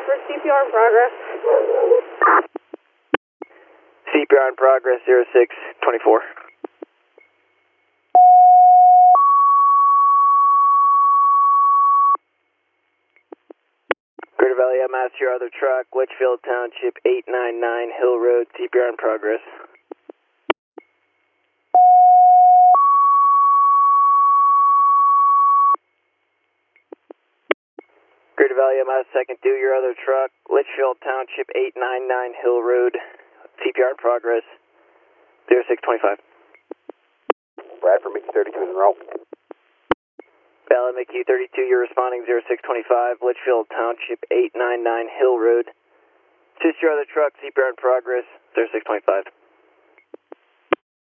for CPR in progress. CPR in progress, 0624. Greater Valley MS, your other truck, Litchfield Township, 899 Hill Road, CPR in progress. Greater Valley MS, second due, your other truck, Litchfield Township, 899 Hill Road, CPR in progress, 0625. Brad for Mickey 32 in a row. Valley Mickey 32, you're responding 0625, Litchfield Township, 899 Hill Road. Assist your other truck, CPR in progress, 0625.